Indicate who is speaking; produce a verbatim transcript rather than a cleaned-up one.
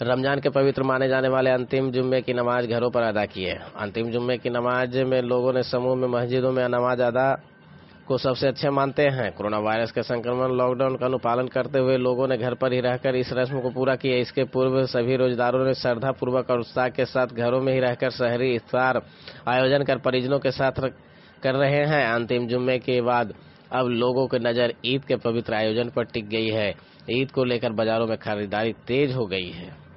Speaker 1: रमजान के पवित्र माने जाने वाले अंतिम जुम्मे की नमाज घरों पर अदा की है। अंतिम जुम्मे की नमाज में लोगों ने समूह में मस्जिदों में नमाज अदा को सबसे अच्छे मानते हैं। कोरोना वायरस के संक्रमण लॉकडाउन का अनुपालन करते हुए लोगों ने घर पर ही रहकर इस रस्म को पूरा किया। इसके पूर्व सभी रोजेदारों ने श्रद्धा पूर्वक और उत्साह के साथ घरों में ही रहकर शहरी इफ्तार आयोजन कर परिजनों के साथ कर रहे हैं। अंतिम जुम्मे के बाद अब लोगों की नजर ईद के पवित्र आयोजन पर टिक गई है। ईद को लेकर बाजारों में खरीदारी तेज हो गई है।